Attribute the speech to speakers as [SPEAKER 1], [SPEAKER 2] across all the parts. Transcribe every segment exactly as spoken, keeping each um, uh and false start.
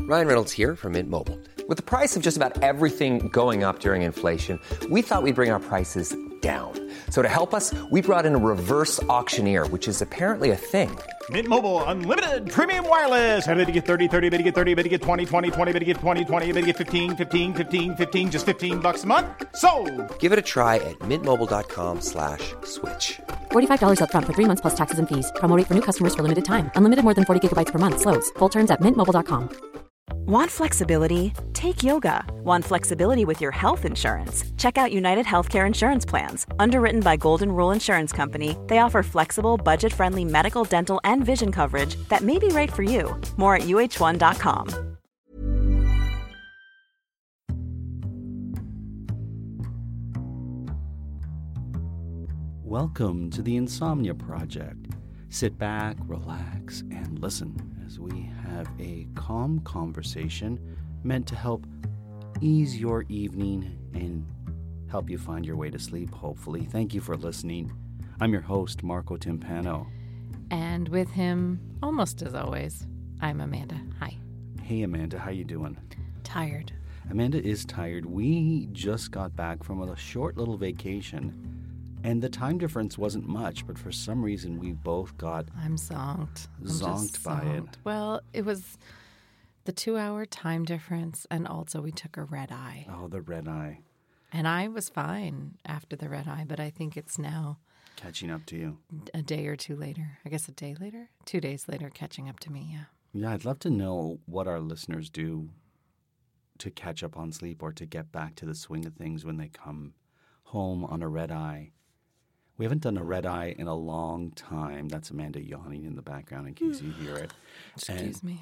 [SPEAKER 1] Ryan Reynolds here from Mint Mobile. With the price of just about everything going up during inflation, we thought we'd bring our prices down. So to help us, we brought in a reverse auctioneer, which is apparently a thing.
[SPEAKER 2] Mint Mobile Unlimited Premium Wireless. How to get thirty, thirty, how to get thirty, how to get twenty, twenty, twenty, how to get twenty, twenty, how to get fifteen, fifteen, fifteen, fifteen, just fifteen bucks a month? Sold!
[SPEAKER 1] Give it a try at mintmobile.com slash switch.
[SPEAKER 3] forty-five dollars up front for three months plus taxes and fees. Promo rate for new customers for limited time. Unlimited more than forty gigabytes per month. Slows full terms at mint mobile dot com.
[SPEAKER 4] Want flexibility? Take yoga. Want flexibility with your health insurance? Check out United Healthcare Insurance Plans. Underwritten by Golden Rule Insurance Company, they offer flexible, budget-friendly medical, dental, and vision coverage that may be right for you. More at U H one dot com.
[SPEAKER 5] Welcome to the Insomnia Project. Sit back, relax, and listen as we have a calm conversation meant to help ease your evening and help you find your way to sleep, hopefully. Thank you for listening. I'm your host, Marco Timpano.
[SPEAKER 6] And with him, almost as always, I'm Amanda. Hi.
[SPEAKER 5] Hey, Amanda. How you doing?
[SPEAKER 6] Tired.
[SPEAKER 5] Amanda is tired. We just got back from a short little vacation. And the time difference wasn't much, but for some reason we both got
[SPEAKER 6] I'm zonked. I'm
[SPEAKER 5] zonked by
[SPEAKER 6] zonked.
[SPEAKER 5] it.
[SPEAKER 6] Well, it was the two-hour time difference, and also we took a red eye.
[SPEAKER 5] Oh, the red eye.
[SPEAKER 6] And I was fine after the red eye, but I think it's now
[SPEAKER 5] catching up to you.
[SPEAKER 6] A day or two later. I guess a day later? Two days later, catching up to me, yeah.
[SPEAKER 5] Yeah, I'd love to know what our listeners do to catch up on sleep or to get back to the swing of things when they come home on a red eye. We haven't done a red eye in a long time. That's Amanda yawning in the background in case you hear it.
[SPEAKER 6] Excuse
[SPEAKER 5] and
[SPEAKER 6] me.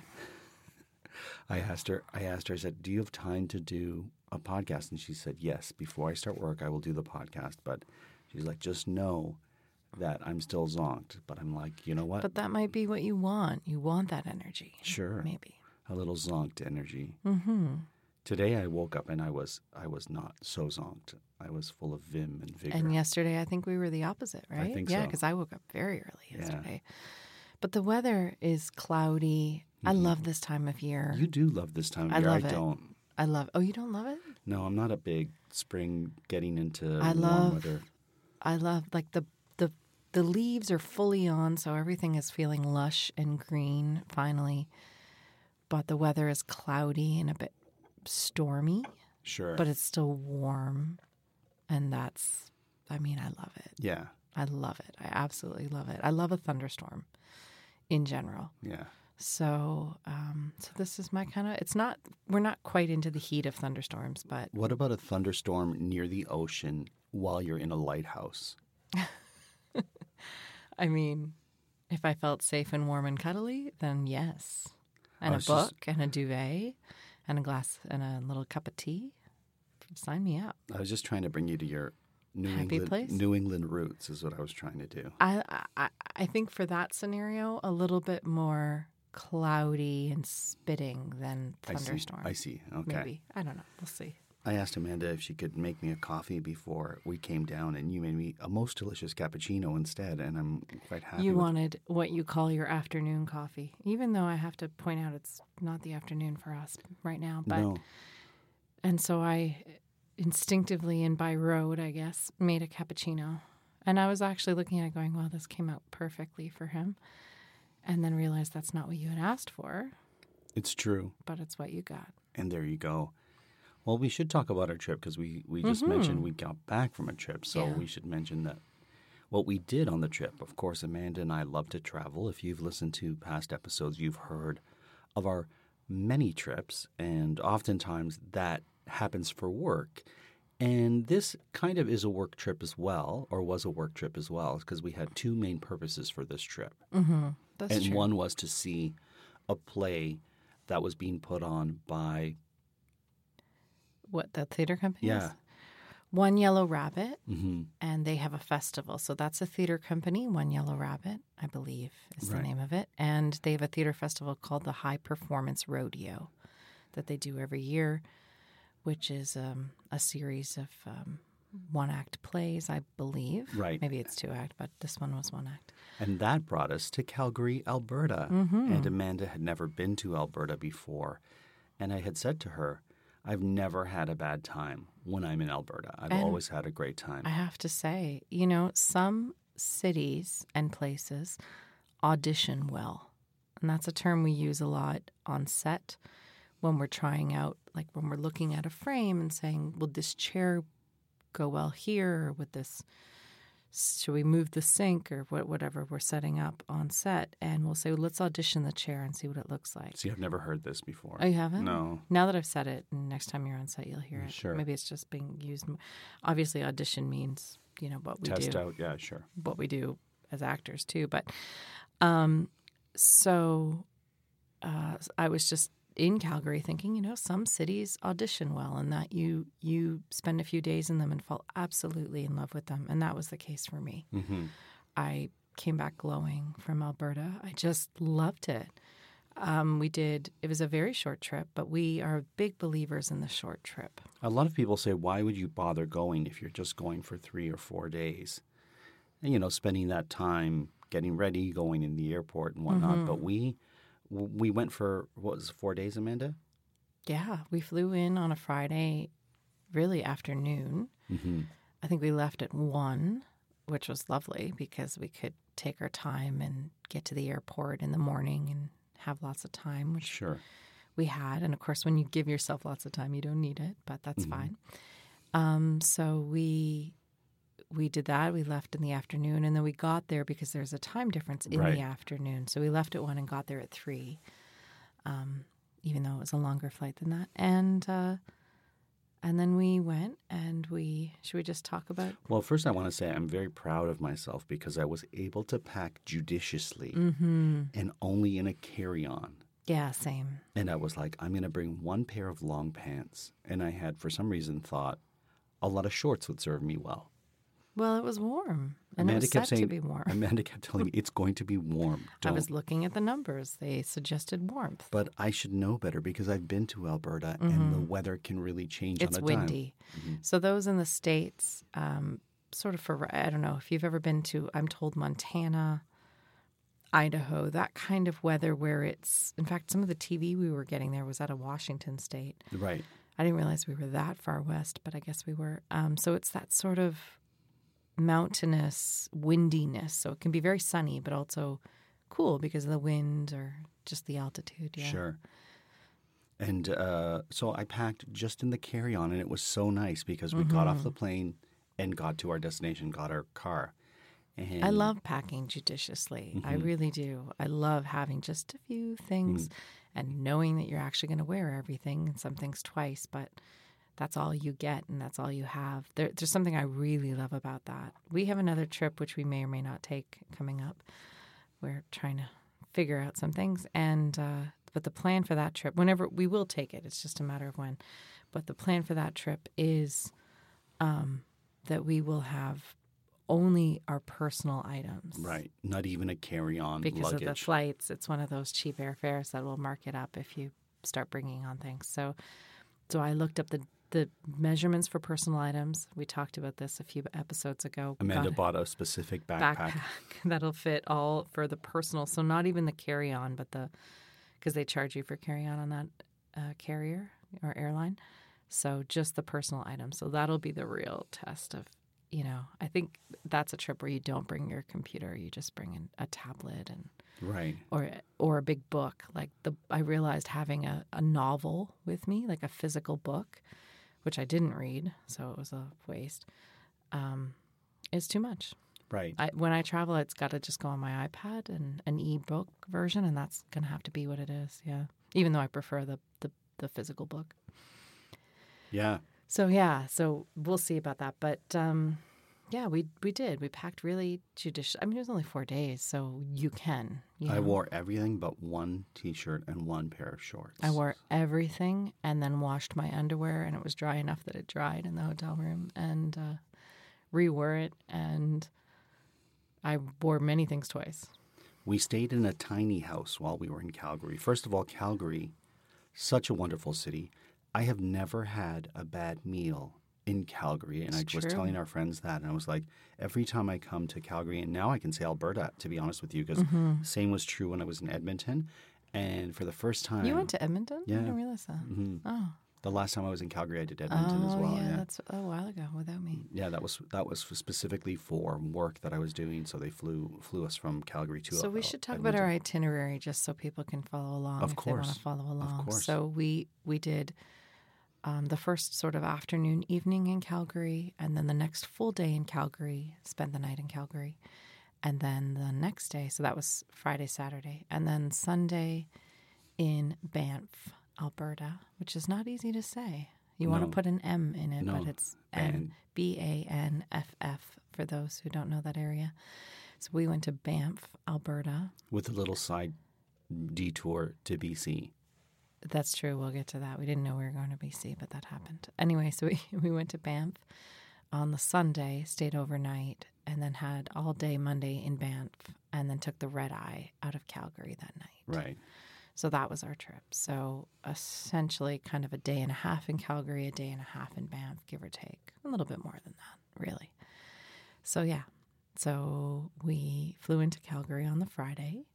[SPEAKER 5] I asked her, I asked her, I said, do you have time to do a podcast? And she said, yes. Before I start work, I will do the podcast. But she's like, just know that I'm still zonked. But I'm like, you know what?
[SPEAKER 6] But that might be what you want. You want that energy.
[SPEAKER 5] Sure.
[SPEAKER 6] Maybe.
[SPEAKER 5] A little zonked energy.
[SPEAKER 6] Mm-hmm.
[SPEAKER 5] Today I woke up and I was I was not so zonked. I was full of vim and vigor.
[SPEAKER 6] And yesterday I think we were the opposite, right?
[SPEAKER 5] I think
[SPEAKER 6] yeah,
[SPEAKER 5] so.
[SPEAKER 6] because I woke up very early yesterday.
[SPEAKER 5] Yeah.
[SPEAKER 6] But the weather is cloudy.
[SPEAKER 5] Mm-hmm.
[SPEAKER 6] I love this time of year.
[SPEAKER 5] You do love this time of
[SPEAKER 6] I
[SPEAKER 5] year.
[SPEAKER 6] love
[SPEAKER 5] I
[SPEAKER 6] it.
[SPEAKER 5] don't.
[SPEAKER 6] I love Oh, you don't love it?
[SPEAKER 5] No, I'm not a big spring getting into
[SPEAKER 6] I
[SPEAKER 5] warm
[SPEAKER 6] love,
[SPEAKER 5] weather.
[SPEAKER 6] I love, like, the, the, the leaves are fully on, so everything is feeling lush and green, finally. But the weather is cloudy and a bit stormy.
[SPEAKER 5] Sure.
[SPEAKER 6] But it's still warm. And that's, I mean, I love it.
[SPEAKER 5] Yeah.
[SPEAKER 6] I love it. I absolutely love it. I love a thunderstorm in general.
[SPEAKER 5] Yeah.
[SPEAKER 6] So, um, so this is my kind of, it's not, we're not quite into the heat of thunderstorms, but.
[SPEAKER 5] What about a thunderstorm near the ocean while you're in a lighthouse?
[SPEAKER 6] I mean, if I felt safe and warm and cuddly, then yes. And
[SPEAKER 5] I
[SPEAKER 6] a
[SPEAKER 5] was
[SPEAKER 6] book
[SPEAKER 5] just-
[SPEAKER 6] and a duvet and a glass and a little cup of tea. Sign me up.
[SPEAKER 5] I was just trying to bring you to your New
[SPEAKER 6] Happy
[SPEAKER 5] England
[SPEAKER 6] place?
[SPEAKER 5] New England roots is what I was trying to do.
[SPEAKER 6] I, I I think for that scenario, a little bit more cloudy and spitting than thunderstorm.
[SPEAKER 5] I see. I see. Okay.
[SPEAKER 6] Maybe. I don't know. We'll see.
[SPEAKER 5] I asked Amanda if she could make me a coffee before we came down, and you made me a most delicious cappuccino instead, and I'm quite happy.
[SPEAKER 6] You
[SPEAKER 5] with
[SPEAKER 6] wanted what you call your afternoon coffee, even though I have to point out it's not the afternoon for us right now. But
[SPEAKER 5] No.
[SPEAKER 6] And so I instinctively and by road, I guess, made a cappuccino. And I was actually looking at it going, wow, this came out perfectly for him. And then realized that's not what you had asked for.
[SPEAKER 5] It's true.
[SPEAKER 6] But it's what you got.
[SPEAKER 5] And there you go. Well, we should talk about our trip because we, we just
[SPEAKER 6] Mm-hmm.
[SPEAKER 5] mentioned we got back from a trip. So
[SPEAKER 6] Yeah.
[SPEAKER 5] we should mention that what we did on the trip. Of course, Amanda and I love to travel. If you've listened to past episodes, you've heard of our many trips. And oftentimes that happens for work. And this kind of is a work trip as well, or was a work trip as well, because we had two main purposes for this trip.
[SPEAKER 6] Mm-hmm. That's
[SPEAKER 5] and
[SPEAKER 6] true.
[SPEAKER 5] one was to see a play that was being put on by
[SPEAKER 6] What, the theater company?
[SPEAKER 5] Yeah.
[SPEAKER 6] One Yellow Rabbit,
[SPEAKER 5] mm-hmm.
[SPEAKER 6] and they have a festival. So that's a theater company, One Yellow Rabbit, I believe is
[SPEAKER 5] Right.
[SPEAKER 6] the name of it. And they have a theater festival called the High Performance Rodeo that they do every year, which is um, a series of um, one-act plays, I believe.
[SPEAKER 5] Right.
[SPEAKER 6] Maybe it's two-act, but this one was one-act.
[SPEAKER 5] And that brought us to Calgary, Alberta.
[SPEAKER 6] Mm-hmm.
[SPEAKER 5] And Amanda had never been to Alberta before. And I had said to her, I've never had a bad time when I'm in Alberta. I've
[SPEAKER 6] And
[SPEAKER 5] always had a great time.
[SPEAKER 6] I have to say, you know, some cities and places audition well. And that's a term we use a lot on set when we're trying out, like when we're looking at a frame and saying, would this chair go well here? Or would this, should we move the sink or what, whatever we're setting up on set? And we'll say, well, let's audition the chair and see what it looks like.
[SPEAKER 5] See, I've never heard this before.
[SPEAKER 6] Oh, you haven't?
[SPEAKER 5] No.
[SPEAKER 6] Now that I've said it, and next time you're on set, you'll hear it.
[SPEAKER 5] Sure.
[SPEAKER 6] Maybe it's just being used. m- Obviously, audition means, you know, what we
[SPEAKER 5] Test
[SPEAKER 6] do.
[SPEAKER 5] out, yeah, sure.
[SPEAKER 6] What we do as actors too. But um, so uh, I was just in Calgary thinking, you know, some cities audition well and that you you spend a few days in them and fall absolutely in love with them. And that was the case for me.
[SPEAKER 5] Mm-hmm.
[SPEAKER 6] I came back glowing from Alberta. I just loved it. Um, we did, it was a very short trip, but we are big believers in the short trip.
[SPEAKER 5] A lot of people say, why would you bother going if you're just going for three or four days? And, you know, spending that time getting ready, going in the airport and whatnot.
[SPEAKER 6] Mm-hmm.
[SPEAKER 5] But we we went for, what was it, four days, Amanda?
[SPEAKER 6] Yeah, we flew in on a Friday, really afternoon.
[SPEAKER 5] Mm-hmm.
[SPEAKER 6] I think we left at one, which was lovely because we could take our time and get to the airport in the morning and have lots of time, which
[SPEAKER 5] Sure.
[SPEAKER 6] we had. And of course, when you give yourself lots of time, you don't need it, but that's
[SPEAKER 5] Mhm.
[SPEAKER 6] fine. Um, so we we did that. We left in the afternoon, and then we got there because there's a time difference in
[SPEAKER 5] Right.
[SPEAKER 6] the afternoon. So we left at one and got there at three, um, even though it was a longer flight than that. And uh, and then we went, and we should we just talk about?
[SPEAKER 5] Well, first I want to say I'm very proud of myself because I was able to pack judiciously
[SPEAKER 6] Mm-hmm.
[SPEAKER 5] and only in a carry-on.
[SPEAKER 6] Yeah, same.
[SPEAKER 5] And I was like, I'm going to bring one pair of long pants. And I had, for some reason, thought a lot of shorts would serve me well.
[SPEAKER 6] Well, it was warm, and
[SPEAKER 5] Amanda
[SPEAKER 6] it was
[SPEAKER 5] kept
[SPEAKER 6] set
[SPEAKER 5] saying,
[SPEAKER 6] to be warm.
[SPEAKER 5] Amanda kept telling me it's going to be warm.
[SPEAKER 6] I was
[SPEAKER 5] Don't.
[SPEAKER 6] looking at the numbers; they suggested warmth.
[SPEAKER 5] But I should know better because I've been to Alberta and the weather can really change
[SPEAKER 6] It's
[SPEAKER 5] on a
[SPEAKER 6] windy.
[SPEAKER 5] dime.
[SPEAKER 6] So those in the States, um, sort of for, I don't know if you've ever been to, I'm told Montana, Idaho, that kind of weather where it's, in fact, some of the T V we were getting there was out of Washington State.
[SPEAKER 5] Right.
[SPEAKER 6] I didn't realize we were that far west, but I guess we were. Um, so it's that sort of mountainous windiness. So it can be very sunny, but also cool because of the wind or just the altitude. Yeah.
[SPEAKER 5] Sure. And uh, so I packed just in the carry-on, and it was so nice because we got off the plane and got to our destination, got our car. And
[SPEAKER 6] I love packing judiciously. I really do. I love having just a few things and knowing that you're actually going to wear everything and some things twice, but that's all you get and that's all you have. There, there's something I really love about that. We have another trip, which we may or may not take coming up. We're trying to figure out some things. And uh, but the plan for that trip, whenever we will take it, it's just a matter of when. But the plan for that trip is um, that we will have only our personal items.
[SPEAKER 5] Right. Not even a carry-on
[SPEAKER 6] Because
[SPEAKER 5] luggage.
[SPEAKER 6] of the flights, it's one of those cheap airfares that will mark it up if you start bringing on things. So, so I looked up the the measurements for personal items. We talked about this a few episodes ago.
[SPEAKER 5] Amanda
[SPEAKER 6] Got
[SPEAKER 5] bought a specific backpack.
[SPEAKER 6] backpack that'll fit all for the personal. So not even the carry-on, but the because they charge you for carry-on on that uh, carrier or airline. So just the personal items. So that'll be the real test of. You know, I think that's a trip where you don't bring your computer. You just bring in a tablet and
[SPEAKER 5] Right.
[SPEAKER 6] or or a big book. Like the I realized having a, a novel with me, like a physical book, which I didn't read, so it was a waste, um, is too much.
[SPEAKER 5] Right.
[SPEAKER 6] I, when I travel, it's got to just go on my iPad and an e-book version, and that's going to have to be what it is, yeah. Even though I prefer the, the, the physical book.
[SPEAKER 5] Yeah.
[SPEAKER 6] So, yeah, so we'll see about that. But, um, yeah, we we did. We packed really judicious. I mean, it was only four days, so you can. You
[SPEAKER 5] I
[SPEAKER 6] know.
[SPEAKER 5] wore everything but one T-shirt and one pair of shorts.
[SPEAKER 6] I wore everything and then washed my underwear, and it was dry enough that it dried in the hotel room, and uh, re-wore it, and I wore many things twice.
[SPEAKER 5] We stayed in a tiny house while we were in Calgary. First of all, Calgary, such a wonderful city. I have never had a bad meal in Calgary, and
[SPEAKER 6] It's
[SPEAKER 5] I was
[SPEAKER 6] true.
[SPEAKER 5] telling our friends that, and I was like, every time I come to Calgary, and now I can say Alberta, to be honest with you, because
[SPEAKER 6] Mm-hmm.
[SPEAKER 5] same was true when I was in Edmonton, And for the first time...
[SPEAKER 6] You went to Edmonton?
[SPEAKER 5] Yeah.
[SPEAKER 6] I didn't realize that.
[SPEAKER 5] Mm-hmm.
[SPEAKER 6] Oh.
[SPEAKER 5] The last time I was in Calgary, I did Edmonton
[SPEAKER 6] oh,
[SPEAKER 5] as well.
[SPEAKER 6] yeah,
[SPEAKER 5] Yeah,
[SPEAKER 6] that's a while ago without me.
[SPEAKER 5] Yeah, that was that was specifically for work that I was doing. So they flew flew us from Calgary to.
[SPEAKER 6] So we
[SPEAKER 5] uh,
[SPEAKER 6] should talk
[SPEAKER 5] Edmonton.
[SPEAKER 6] about our itinerary just so people can follow along
[SPEAKER 5] Of
[SPEAKER 6] if they want
[SPEAKER 5] course.
[SPEAKER 6] to follow along.
[SPEAKER 5] Of course.
[SPEAKER 6] So we we did um, the first sort of afternoon, evening in Calgary, and then the next full day in Calgary. Spent the night in Calgary, and then the next day. So that was Friday, Saturday, and then Sunday in Banff, Alberta, which is not easy to say. You want
[SPEAKER 5] No.
[SPEAKER 6] to put an M in it,
[SPEAKER 5] No.
[SPEAKER 6] but it's N,
[SPEAKER 5] Ban-
[SPEAKER 6] B A N F F for those who don't know that area. So we went to Banff, Alberta.
[SPEAKER 5] with a little side detour to B C.
[SPEAKER 6] That's true. We'll get to that. We didn't know we were going to B C, but that happened. Anyway, so we, we went to Banff on the Sunday, stayed overnight, and then had all day Monday in Banff, and then took the red eye out of Calgary that night.
[SPEAKER 5] Right.
[SPEAKER 6] So that was our trip. So essentially kind of a day and a half in Calgary, a day and a half in Banff, give or take. A little bit more than that, really. So yeah. So we flew into Calgary on the Friday,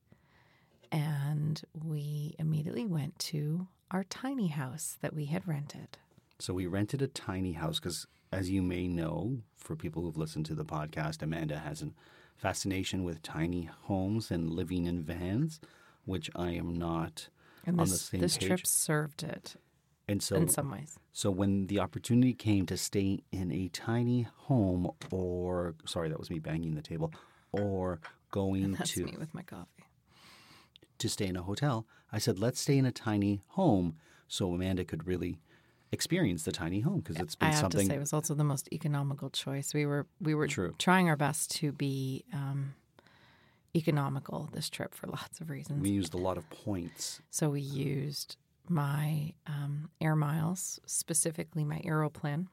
[SPEAKER 6] and we immediately went to our tiny house that we had rented.
[SPEAKER 5] So we rented a tiny house because, as you may know, for people who've listened to the podcast, Amanda has a fascination with tiny homes and living in vans, which I am not
[SPEAKER 6] And
[SPEAKER 5] on
[SPEAKER 6] this,
[SPEAKER 5] the same
[SPEAKER 6] this
[SPEAKER 5] page.
[SPEAKER 6] trip served it
[SPEAKER 5] And so,
[SPEAKER 6] in some ways.
[SPEAKER 5] so when the opportunity came to stay in a tiny home, or sorry, that was me banging the table, or going
[SPEAKER 6] That's
[SPEAKER 5] to
[SPEAKER 6] me with my coffee.
[SPEAKER 5] to stay in a hotel, I said, let's stay in a tiny home so Amanda could really experience the tiny home because it's been
[SPEAKER 6] I have
[SPEAKER 5] something.
[SPEAKER 6] to say it was also the most economical choice. We were we were
[SPEAKER 5] True.
[SPEAKER 6] trying our best to be um, economical this trip for lots of reasons.
[SPEAKER 5] we used a lot of points.
[SPEAKER 6] So we used my um, air miles, specifically my Aeroplan,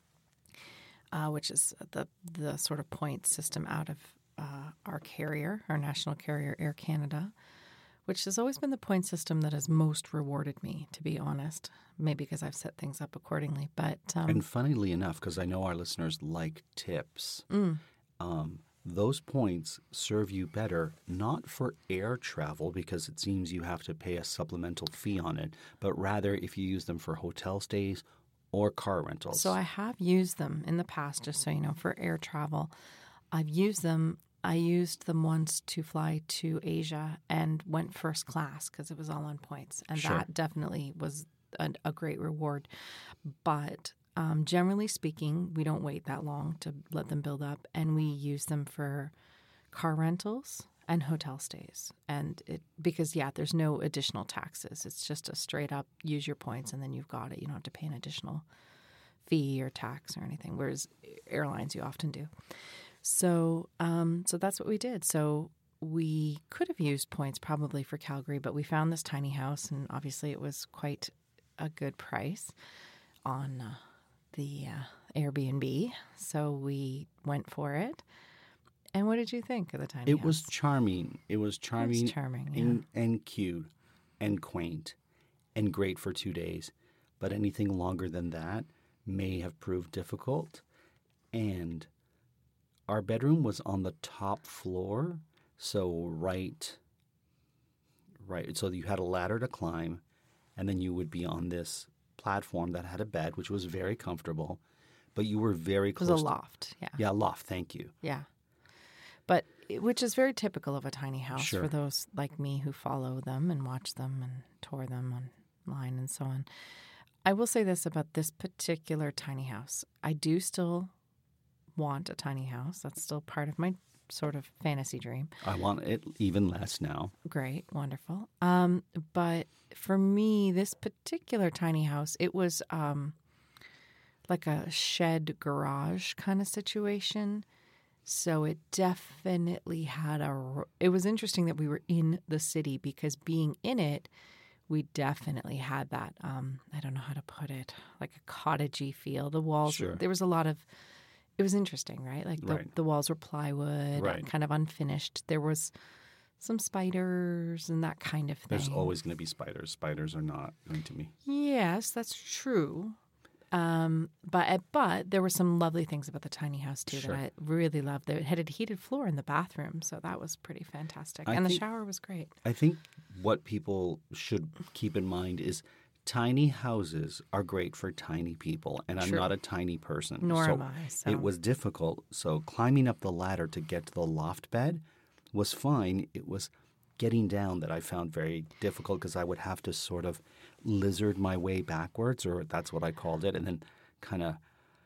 [SPEAKER 6] uh, which is the the sort of point system out of uh, our carrier, our national carrier, Air Canada, which has always been the point system that has most rewarded me, to be honest. Maybe because I've set things up accordingly. But um,
[SPEAKER 5] And funnily enough, because I know our listeners like tips,
[SPEAKER 6] Mm.
[SPEAKER 5] um, those points serve you better, not for air travel, because it seems you have to pay a supplemental fee on it, but rather if you use them for hotel stays or car rentals.
[SPEAKER 6] So I have used them in the past, just so you know, for air travel. I've used them. I used them once to fly to Asia and went first class because it was all on points. And
[SPEAKER 5] Sure.
[SPEAKER 6] that definitely was a, a great reward. But um, generally speaking, we don't wait that long to let them build up. And we use them for car rentals and hotel stays. And it because, yeah, there's no additional taxes. It's just a straight up use your points and then you've got it. You don't have to pay an additional fee or tax or anything, whereas airlines you often do. So um, so that's what we did. So we could have used points probably for Calgary, but we found this tiny house, and obviously it was quite a good price on uh, the uh, Airbnb. So we went for it. And what did you think of the tiny
[SPEAKER 5] it
[SPEAKER 6] house?
[SPEAKER 5] was charming. It was charming,
[SPEAKER 6] charming,
[SPEAKER 5] and, and cute and quaint and great for two days. But anything longer than that may have proved difficult. And our bedroom was on the top floor, so right, right. So you had a ladder to climb, and then you would be on this platform that had a bed, which was very comfortable. But you were very
[SPEAKER 6] It
[SPEAKER 5] close.
[SPEAKER 6] was a
[SPEAKER 5] to-
[SPEAKER 6] loft, yeah.
[SPEAKER 5] Yeah, loft. Thank you.
[SPEAKER 6] Yeah. But which is very typical of a tiny house
[SPEAKER 5] Sure.
[SPEAKER 6] for those like me who follow them and watch them and tour them online and so on. I will say this about this particular tiny house. I do still want a tiny house. That's still part of my sort of fantasy dream.
[SPEAKER 5] I want it even less now.
[SPEAKER 6] Great, wonderful. Um, but for me, this particular tiny house, it was um, like a shed garage kind of situation. So it definitely had a. It was interesting that we were in the city because being in it, we definitely had that. Um, I don't know how to put it, like a cottagey feel. The walls.
[SPEAKER 5] Sure.
[SPEAKER 6] There was a lot of. It was interesting, right? Like the,
[SPEAKER 5] Right.
[SPEAKER 6] the walls were plywood,
[SPEAKER 5] Right.
[SPEAKER 6] kind of unfinished. There was some spiders and that kind of thing.
[SPEAKER 5] There's always going to be spiders. Spiders are not going to be.
[SPEAKER 6] Yes, that's true. Um, but but there were some lovely things about the tiny house too
[SPEAKER 5] Sure.
[SPEAKER 6] that I really loved. It had a heated floor in the bathroom, so that was pretty fantastic.
[SPEAKER 5] I
[SPEAKER 6] and the
[SPEAKER 5] think-
[SPEAKER 6] shower was great.
[SPEAKER 5] I think what people should keep in mind is tiny houses are great for tiny people, and I'm
[SPEAKER 6] True.
[SPEAKER 5] not a tiny person.
[SPEAKER 6] Nor
[SPEAKER 5] so
[SPEAKER 6] am I, so-
[SPEAKER 5] It was difficult. So climbing up the ladder to get to the loft bed was fine. It was getting down that I found very difficult because I would have to sort of lizard my way backwards, or that's what I called it, and then kind of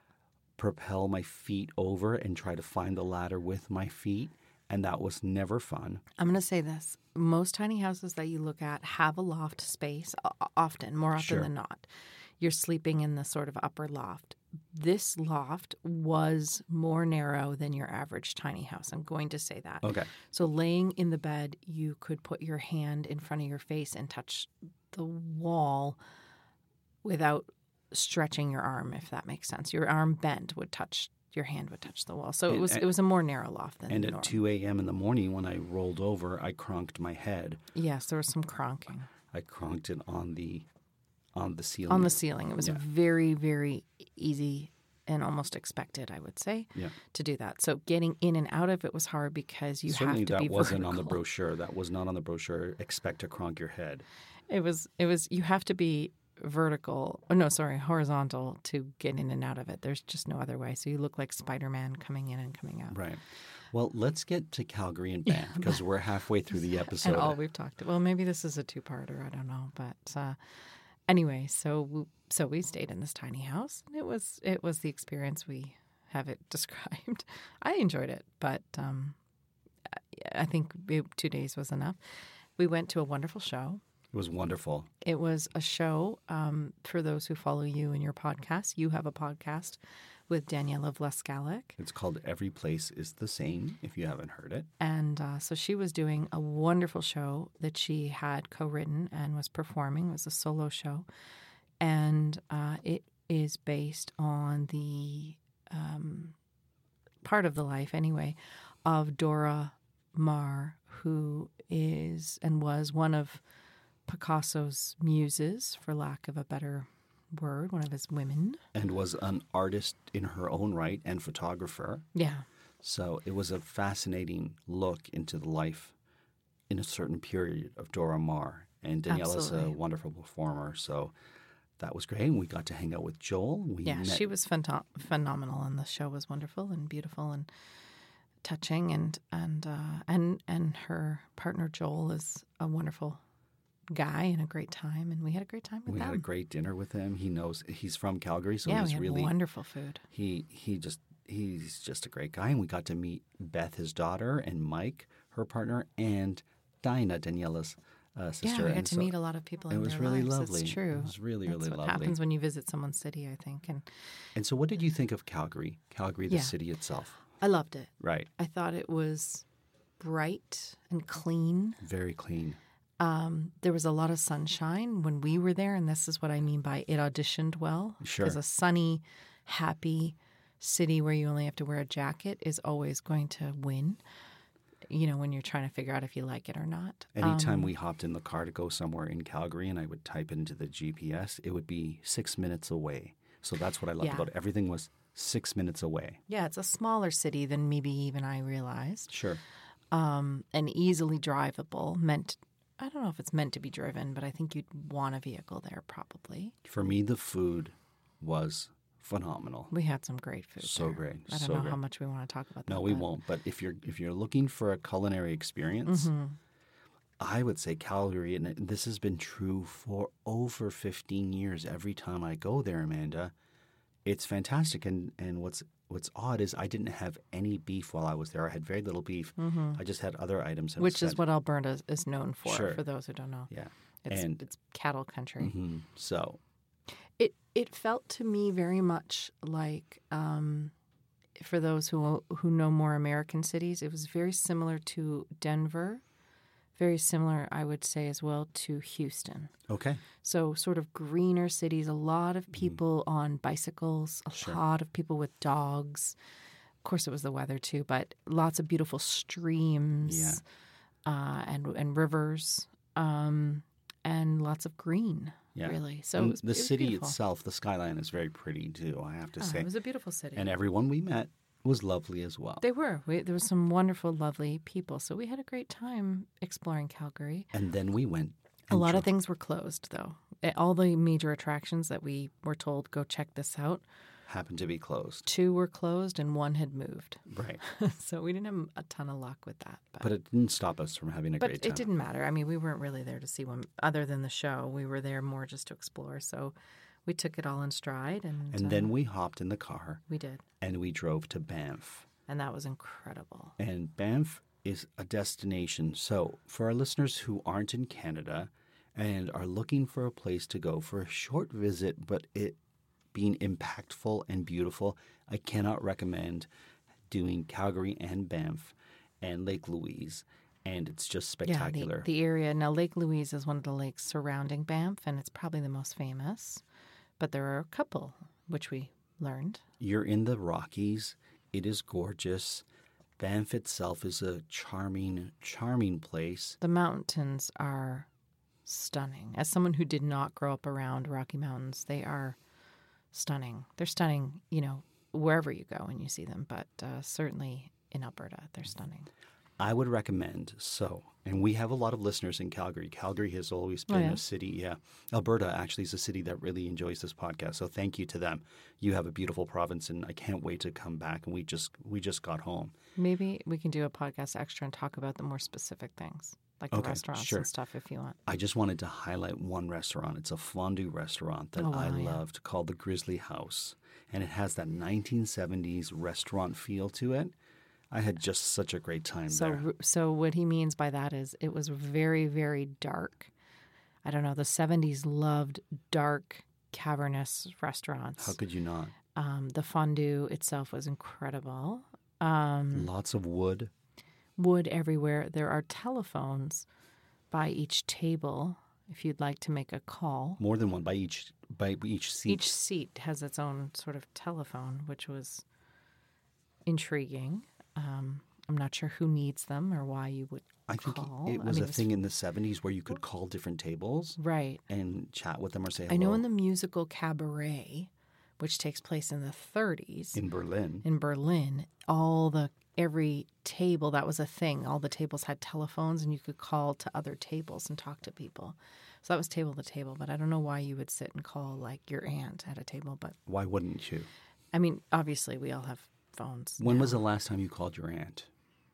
[SPEAKER 5] propel my feet over and try to find the ladder with my feet. And that was never fun.
[SPEAKER 6] I'm going to say this. Most tiny houses that you look at have a loft space, o- often, more often
[SPEAKER 5] Sure.
[SPEAKER 6] than not. You're sleeping in the sort of upper loft. This loft was more narrow than your average tiny house. I'm going to say that.
[SPEAKER 5] Okay.
[SPEAKER 6] So laying in the bed, you could put your hand in front of your face and touch the wall without stretching your arm, if that makes sense. Your arm bent would touch, your hand would touch the wall. So it
[SPEAKER 5] And-
[SPEAKER 6] was it was a more narrow loft than
[SPEAKER 5] And
[SPEAKER 6] normal.
[SPEAKER 5] at two a.m. in the morning when I rolled over, I cronked my head.
[SPEAKER 6] Yes, there was some cronking.
[SPEAKER 5] I cronked it on the on the ceiling.
[SPEAKER 6] On the ceiling. It was
[SPEAKER 5] Yeah.
[SPEAKER 6] very, very easy and almost expected, I would say,
[SPEAKER 5] Yeah.
[SPEAKER 6] to do that. So getting in and out of it was hard because you
[SPEAKER 5] Certainly
[SPEAKER 6] have to
[SPEAKER 5] that
[SPEAKER 6] be
[SPEAKER 5] wasn't on the
[SPEAKER 6] vertical.
[SPEAKER 5] brochure. That was not on the brochure. Expect to cronk your head.
[SPEAKER 6] It was, it was, you have to be vertical, oh no, sorry, horizontal to get in and out of it. There's just no other way. So you look like Spider-Man coming in and coming out.
[SPEAKER 5] Right. Well, let's get to Calgary and Banff because we're halfway through the episode.
[SPEAKER 6] And all we've talked well, maybe this is a two-parter, I don't know. But uh, anyway, so we, so we stayed in this tiny house. It was it was the experience we have it described. I enjoyed it, but um, I think it, two days was enough. We went to a wonderful show.
[SPEAKER 5] It was wonderful.
[SPEAKER 6] It was a show um, for those who follow you in your podcast. You have a podcast with Daniela Vlaskalik.
[SPEAKER 5] It's called Every Place is the Same, if you haven't heard it.
[SPEAKER 6] And uh, so she was doing a wonderful show that she had co-written and was performing. It was a solo show. And uh, it is based on the um, part of the life, anyway, of Dora Maar, who is and was one of Picasso's muses, for lack of a better word, one of his women.
[SPEAKER 5] And was an artist in her own right and photographer.
[SPEAKER 6] Yeah.
[SPEAKER 5] So it was a fascinating look into the life in a certain period of Dora Maar. And Daniela's a
[SPEAKER 6] Absolutely.
[SPEAKER 5] wonderful performer. So that was great. And we got to hang out with Joel. We
[SPEAKER 6] Yeah,
[SPEAKER 5] met,
[SPEAKER 6] she was phento- phenomenal, and the show was wonderful and beautiful and touching, and and uh, and and her partner Joel is a wonderful guy and a great time, and we had a great time with
[SPEAKER 5] We
[SPEAKER 6] them.
[SPEAKER 5] had a great dinner with him. He knows he's from Calgary, so
[SPEAKER 6] yeah,
[SPEAKER 5] he's
[SPEAKER 6] we had
[SPEAKER 5] really
[SPEAKER 6] wonderful food.
[SPEAKER 5] he he just he's just a great guy. And we got to meet Beth, his daughter, and Mike, her partner, and Dinah, Daniela's uh, sister.
[SPEAKER 6] Yeah, we got
[SPEAKER 5] And
[SPEAKER 6] to
[SPEAKER 5] so
[SPEAKER 6] meet a lot of people.
[SPEAKER 5] it
[SPEAKER 6] in
[SPEAKER 5] was
[SPEAKER 6] their
[SPEAKER 5] really
[SPEAKER 6] lives.
[SPEAKER 5] lovely.
[SPEAKER 6] It's true.
[SPEAKER 5] It was really,
[SPEAKER 6] That's
[SPEAKER 5] really
[SPEAKER 6] what
[SPEAKER 5] lovely.
[SPEAKER 6] happens when you visit someone's city, I think, and
[SPEAKER 5] And so, what did you think of Calgary? Calgary, the
[SPEAKER 6] Yeah.
[SPEAKER 5] city itself,
[SPEAKER 6] I loved it.
[SPEAKER 5] right?
[SPEAKER 6] I thought it was bright and clean.
[SPEAKER 5] Very clean.
[SPEAKER 6] Um, there was a lot of sunshine when we were there, and this is what I mean by it auditioned well.
[SPEAKER 5] Sure.
[SPEAKER 6] Because a sunny, happy city where you only have to wear a jacket is always going to win, you know, when you're trying to figure out if you like it or not.
[SPEAKER 5] Anytime
[SPEAKER 6] Um,
[SPEAKER 5] we hopped in the car to go somewhere in Calgary, and I would type it into the G P S, it would be six minutes away. So that's what I loved
[SPEAKER 6] Yeah.
[SPEAKER 5] about it. Everything was six minutes away.
[SPEAKER 6] Yeah, it's a smaller city than maybe even I realized,
[SPEAKER 5] Sure.
[SPEAKER 6] um, and easily drivable. Meant, I don't know if it's meant to be driven, but I think you'd want a vehicle there probably.
[SPEAKER 5] For me, the food was phenomenal.
[SPEAKER 6] We had some great food.
[SPEAKER 5] So
[SPEAKER 6] there.
[SPEAKER 5] great,
[SPEAKER 6] I don't
[SPEAKER 5] so
[SPEAKER 6] know
[SPEAKER 5] great.
[SPEAKER 6] how much we want to talk about that.
[SPEAKER 5] No, we
[SPEAKER 6] but-
[SPEAKER 5] won't. But if you're if you're looking for a culinary experience,
[SPEAKER 6] Mm-hmm.
[SPEAKER 5] I would say Calgary, and this has been true for over fifteen years. Every time I go there, Amanda, it's fantastic. And and what's what's odd is I didn't have any beef while I was there. I had very little beef. I just had other items. and
[SPEAKER 6] Which is
[SPEAKER 5] said-
[SPEAKER 6] what Alberta is known for,
[SPEAKER 5] Sure.
[SPEAKER 6] for those who don't know.
[SPEAKER 5] Yeah,
[SPEAKER 6] It's,
[SPEAKER 5] and
[SPEAKER 6] it's cattle country.
[SPEAKER 5] mhm. so
[SPEAKER 6] It it felt to me very much like, um, for those who who know more American cities, it was very similar to Denver, very similar, I would say, as well to Houston.
[SPEAKER 5] okay,
[SPEAKER 6] So sort of greener cities, a lot
[SPEAKER 5] Mm-hmm.
[SPEAKER 6] of people on bicycles, a lot of people with dogs. Of course, it was the weather too, but lots of beautiful streams
[SPEAKER 5] Yeah.
[SPEAKER 6] uh, and and rivers, um, and lots of green.
[SPEAKER 5] Yeah.
[SPEAKER 6] really. So
[SPEAKER 5] And
[SPEAKER 6] it was,
[SPEAKER 5] the
[SPEAKER 6] it was
[SPEAKER 5] city
[SPEAKER 6] beautiful.
[SPEAKER 5] itself, the skyline is very pretty too, I have to
[SPEAKER 6] Oh,
[SPEAKER 5] say.
[SPEAKER 6] it was a beautiful city.
[SPEAKER 5] And everyone we met was lovely as well.
[SPEAKER 6] They were. We, there were some wonderful, lovely people. So we had a great time exploring Calgary.
[SPEAKER 5] And then we went.
[SPEAKER 6] A
[SPEAKER 5] and
[SPEAKER 6] lot
[SPEAKER 5] dro-
[SPEAKER 6] of things were closed, though. Eh, All the major attractions that we were told, go check this out,
[SPEAKER 5] happened to be closed.
[SPEAKER 6] two were closed and one had moved.
[SPEAKER 5] Right.
[SPEAKER 6] So we didn't have a ton of luck with that. But,
[SPEAKER 5] But it didn't stop us from having a
[SPEAKER 6] but
[SPEAKER 5] great time.
[SPEAKER 6] it didn't matter. I mean, we weren't really there to see one other than the show. We were there more just to explore. So we took it all in stride. And,
[SPEAKER 5] And
[SPEAKER 6] uh,
[SPEAKER 5] then we hopped in the car
[SPEAKER 6] we did.
[SPEAKER 5] and we drove to Banff.
[SPEAKER 6] And that was incredible.
[SPEAKER 5] And Banff is a destination. So, for our listeners who aren't in Canada and are looking for a place to go for a short visit, but it being impactful and beautiful, I cannot recommend doing Calgary and Banff and Lake Louise. And it's just spectacular.
[SPEAKER 6] Yeah, the, the area. Now, Lake Louise is one of the lakes surrounding Banff, and it's probably the most famous. But there are a couple, which we learned.
[SPEAKER 5] You're in the Rockies. It is gorgeous. Banff itself is a charming, charming place.
[SPEAKER 6] The mountains are stunning. As someone who did not grow up around Rocky Mountains, they are stunning. They're stunning, you know, wherever you go and you see them, but uh, certainly in Alberta, they're stunning.
[SPEAKER 5] I would recommend so, and we have a lot of listeners in Calgary. Calgary has always been
[SPEAKER 6] Oh, yeah?
[SPEAKER 5] a city, yeah. Alberta actually is a city that really enjoys this podcast, so thank you to them. You have a beautiful province, and I can't wait to come back. And we just we just got home.
[SPEAKER 6] Maybe we can do a podcast extra and talk about the more specific things, like the
[SPEAKER 5] Okay,
[SPEAKER 6] restaurants
[SPEAKER 5] sure.
[SPEAKER 6] and stuff, if you want.
[SPEAKER 5] I just wanted to highlight one restaurant. It's a fondue restaurant that
[SPEAKER 6] Oh, wow,
[SPEAKER 5] I
[SPEAKER 6] yeah.
[SPEAKER 5] loved called the Grizzly House, and it has that nineteen seventies restaurant feel to it. I had just such a great time
[SPEAKER 6] So,
[SPEAKER 5] there.
[SPEAKER 6] r- so what he means by that is it was very, very dark. I don't know. The seventies loved dark, cavernous restaurants.
[SPEAKER 5] How could you not?
[SPEAKER 6] Um, the fondue itself was incredible. Um,
[SPEAKER 5] Lots of wood.
[SPEAKER 6] wood everywhere. There are telephones by each table if you'd like to make a call.
[SPEAKER 5] More than one by each by each seat.
[SPEAKER 6] Each seat has its own sort of telephone, which was intriguing. Um, I'm not sure who needs them or why you would
[SPEAKER 5] I think
[SPEAKER 6] call.
[SPEAKER 5] it
[SPEAKER 6] I
[SPEAKER 5] was
[SPEAKER 6] mean,
[SPEAKER 5] a thing in the seventies where you could call different tables
[SPEAKER 6] Right.
[SPEAKER 5] and chat with them or say hello.
[SPEAKER 6] I know in the musical Cabaret, which takes place in the thirties
[SPEAKER 5] in Berlin.
[SPEAKER 6] in Berlin, all the every table, that was a thing. All the tables had telephones and you could call to other tables and talk to people. So that was table to table, but I don't know why you would sit and call like your aunt at a table. But
[SPEAKER 5] Why wouldn't you?
[SPEAKER 6] I mean, obviously we all have phones.
[SPEAKER 5] When
[SPEAKER 6] now.
[SPEAKER 5] was the last time you called your aunt?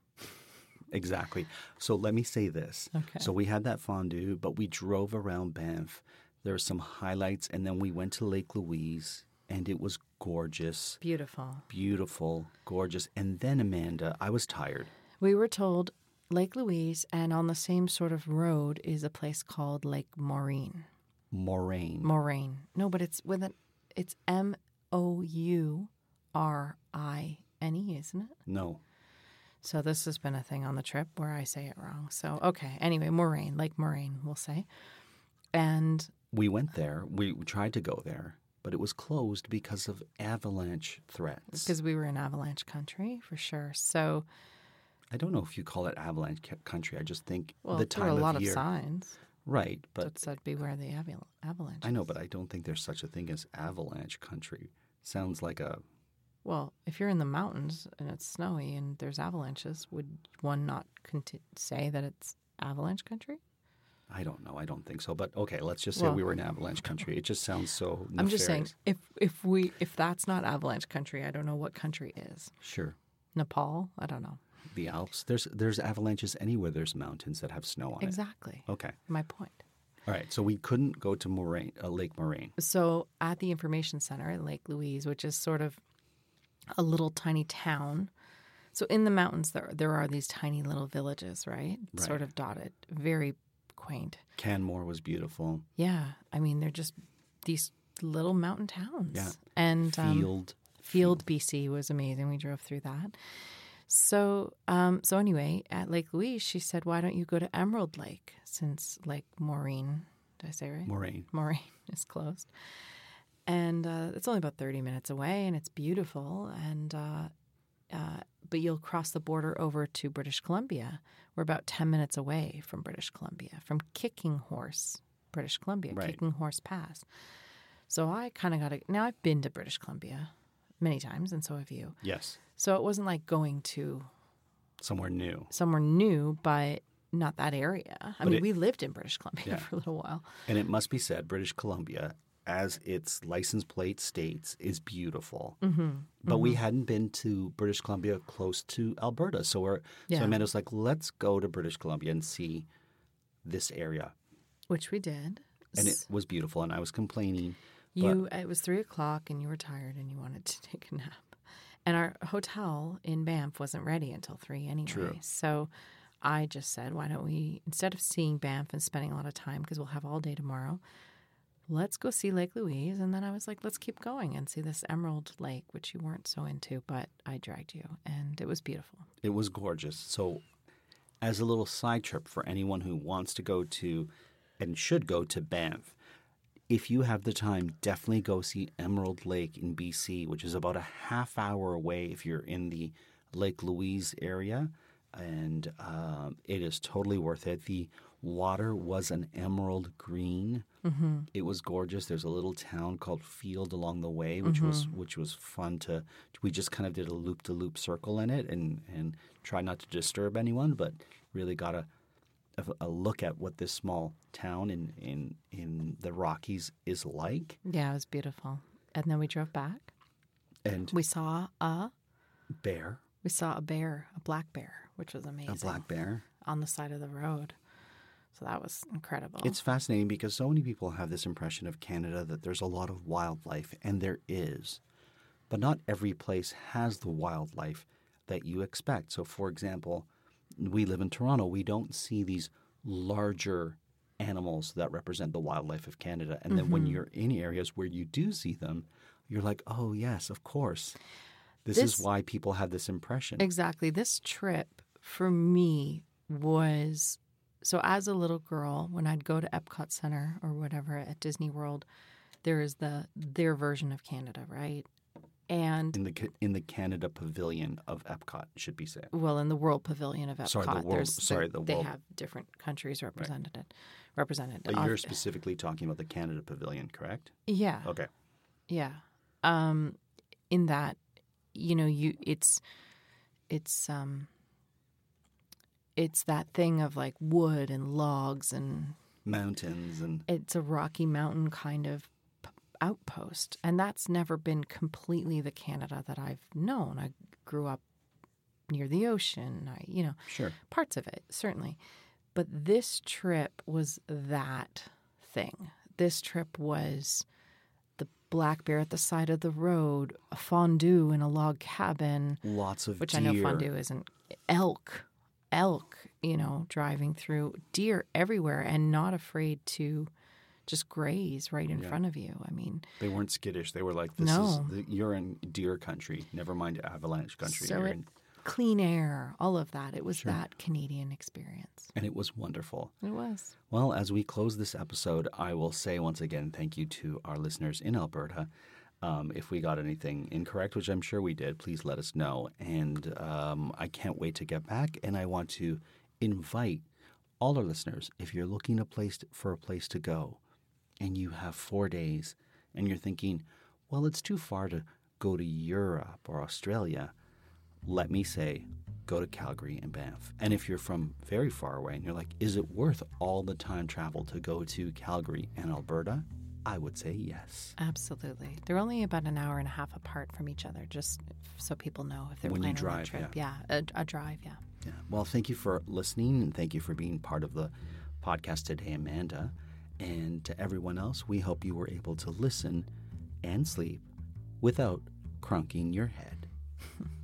[SPEAKER 5] Exactly. So let me say this.
[SPEAKER 6] Okay.
[SPEAKER 5] So we had that fondue, but we drove around Banff. There were some highlights, and then we went to Lake Louise, and it was gorgeous,
[SPEAKER 6] Beautiful.
[SPEAKER 5] beautiful, gorgeous. And then, Amanda, I was tired.
[SPEAKER 6] We were told Lake Louise, and on the same sort of road is a place called Lake Moraine.
[SPEAKER 5] Moraine.
[SPEAKER 6] Moraine. No, but it's with an it's M O U R I N E, isn't it?
[SPEAKER 5] no.
[SPEAKER 6] So this has been a thing on the trip where I say it wrong. So okay. Anyway, Moraine, Lake Moraine, we'll say. And
[SPEAKER 5] We went there. We tried to go there, but it was closed because of avalanche threats.
[SPEAKER 6] because we were in avalanche country for sure. So
[SPEAKER 5] I don't know if you call it avalanche ca- country. I just think
[SPEAKER 6] well,
[SPEAKER 5] the
[SPEAKER 6] there
[SPEAKER 5] time
[SPEAKER 6] were a lot
[SPEAKER 5] of
[SPEAKER 6] of
[SPEAKER 5] year.
[SPEAKER 6] signs
[SPEAKER 5] Right, but
[SPEAKER 6] that said beware the aval- avalanche.
[SPEAKER 5] I know, but I don't think there's such a thing as avalanche country. Sounds like a
[SPEAKER 6] Well, if you're in the mountains and it's snowy and there's avalanches, would one not conti- say that it's avalanche country?
[SPEAKER 5] I don't know. I don't think so. But okay, let's just say
[SPEAKER 6] Well-
[SPEAKER 5] we were in avalanche country. It just sounds so nefarious.
[SPEAKER 6] I'm just saying, if if we if that's not avalanche country, I don't know what country is.
[SPEAKER 5] Sure.
[SPEAKER 6] Nepal? I don't know.
[SPEAKER 5] The Alps. There's there's avalanches anywhere there's mountains that have snow on
[SPEAKER 6] Exactly.
[SPEAKER 5] it. Okay.
[SPEAKER 6] My point.
[SPEAKER 5] All right. So we couldn't go to Moraine, uh, Lake Moraine.
[SPEAKER 6] So at the information center at Lake Louise, which is sort of a little tiny town. So in the mountains, there there are these tiny little villages, right?
[SPEAKER 5] Right.
[SPEAKER 6] Sort of dotted, very quaint.
[SPEAKER 5] Canmore was beautiful.
[SPEAKER 6] Yeah, I mean they're just these little mountain towns.
[SPEAKER 5] Yeah.
[SPEAKER 6] And um,
[SPEAKER 5] Field.
[SPEAKER 6] Field, B C was amazing. We drove through that. So, um, so anyway, at Lake Louise, she said, "Why don't you go to Emerald Lake since Lake Maureen, did I say right?
[SPEAKER 5] Moraine.
[SPEAKER 6] Maureen is closed, and uh, it's only about thirty minutes away, and it's beautiful. And uh, uh, but you'll cross the border over to British Columbia. We're about ten minutes away from British Columbia, from Kicking Horse British Columbia,
[SPEAKER 5] Right.
[SPEAKER 6] Kicking Horse Pass. So I kind of got to, now I've been to British Columbia many times, and so have you.
[SPEAKER 5] Yes.
[SPEAKER 6] So it wasn't like going to
[SPEAKER 5] Somewhere new.
[SPEAKER 6] somewhere new, but not that area. I
[SPEAKER 5] But
[SPEAKER 6] mean,
[SPEAKER 5] it-
[SPEAKER 6] we lived in British Columbia
[SPEAKER 5] Yeah.
[SPEAKER 6] for a little while.
[SPEAKER 5] And it must be said, British Columbia, as its license plate states, is beautiful. Mm-hmm. But mm-hmm. we hadn't been to British Columbia close to Alberta. So we're
[SPEAKER 6] Yeah.
[SPEAKER 5] so Amanda's like, let's go to British Columbia and see this area.
[SPEAKER 6] Which we did.
[SPEAKER 5] And it was beautiful. And I was complaining.
[SPEAKER 6] You, it was three o'clock, and you were tired, and you wanted to take a nap. And our hotel in Banff wasn't ready until three anyway.
[SPEAKER 5] True.
[SPEAKER 6] So I just said, why don't we, instead of seeing Banff and spending a lot of time, because we'll have all day tomorrow, let's go see Lake Louise. And then I was like, let's keep going and see this Emerald Lake, which you weren't so into, but I dragged you, and it was beautiful.
[SPEAKER 5] It was gorgeous. So as a little side trip for anyone who wants to go to and should go to Banff, if you have the time, definitely go see Emerald Lake in B C, which is about a half hour away if you're in the Lake Louise area. And um, it is totally worth it. The water was an emerald green. Mm-hmm. It was gorgeous. There's a little town called Field along the way, which mm-hmm. was which was fun to. We just kind of did a loop to loop circle in it and and tried not to disturb anyone, but really got a a, a look at what this small town in in in the Rockies is like.
[SPEAKER 6] Yeah, it was beautiful. And then we drove back.
[SPEAKER 5] And
[SPEAKER 6] we saw a
[SPEAKER 5] bear.
[SPEAKER 6] We saw a bear, a black bear, which was amazing.
[SPEAKER 5] A black bear?
[SPEAKER 6] On the side of the road. So that was incredible.
[SPEAKER 5] It's fascinating because so many people have this impression of Canada that there's a lot of wildlife, and there is. But not every place has the wildlife that you expect. So, for example, we live in Toronto. We don't see these larger animals that represent the wildlife of Canada. And then mm-hmm. when you're in areas where you do see them, you're like, oh, yes, of course. This, this is why people have this impression.
[SPEAKER 6] Exactly. This trip for me was, so as a little girl, when I'd go to Epcot Center or whatever at Disney World, there is the their version of Canada, right? And
[SPEAKER 5] in the in the Canada Pavilion of Epcot, should be said.
[SPEAKER 6] Well, in the World Pavilion of Epcot,
[SPEAKER 5] sorry, the world.
[SPEAKER 6] There's,
[SPEAKER 5] sorry, the
[SPEAKER 6] they
[SPEAKER 5] world.
[SPEAKER 6] have different countries represented. Right. Represented.
[SPEAKER 5] But you're specifically talking about the Canada Pavilion, correct?
[SPEAKER 6] Yeah.
[SPEAKER 5] Okay.
[SPEAKER 6] Yeah. Um, in that, you know, you it's it's um it's that thing of like wood and logs and
[SPEAKER 5] mountains, and
[SPEAKER 6] it's a Rocky Mountain kind of outpost, and that's never been completely the Canada that I've known. I grew up near the ocean, I you know,
[SPEAKER 5] sure,
[SPEAKER 6] parts of it certainly, but this trip was that thing. This trip was the black bear at the side of the road, a fondue in a log cabin,
[SPEAKER 5] lots of
[SPEAKER 6] which
[SPEAKER 5] deer.
[SPEAKER 6] I know fondue isn't. Elk, elk, you know, driving through, deer everywhere, and not afraid to just graze right in yeah. front of you. I mean,
[SPEAKER 5] they weren't skittish. They were like, "This
[SPEAKER 6] no.
[SPEAKER 5] is the, you're in deer country. Never mind avalanche country."
[SPEAKER 6] So
[SPEAKER 5] you're
[SPEAKER 6] it,
[SPEAKER 5] in...
[SPEAKER 6] clean air, all of that. It was
[SPEAKER 5] sure.
[SPEAKER 6] that Canadian experience,
[SPEAKER 5] and it was wonderful.
[SPEAKER 6] It was.
[SPEAKER 5] Well, as we close this episode, I will say once again, thank you to our listeners in Alberta. Um, if we got anything incorrect, which I'm sure we did, please let us know. And um, I can't wait to get back. And I want to invite all our listeners, if you're looking a place to, for a place to go and you have four days and you're thinking, well, it's too far to go to Europe or Australia, let me say, go to Calgary and Banff. And if you're from very far away and you're like, is it worth all the time travel to go to Calgary and Alberta? I would say yes.
[SPEAKER 6] Absolutely. They're only about an hour and a half apart from each other, just so people know if they're
[SPEAKER 5] when
[SPEAKER 6] planning
[SPEAKER 5] you drive,
[SPEAKER 6] a trip.
[SPEAKER 5] Yeah,
[SPEAKER 6] yeah a, a drive, yeah.
[SPEAKER 5] Yeah. Well, thank you for listening, and thank you for being part of the podcast today, Amanda. And to everyone else, we hope you were able to listen and sleep without crunking your head.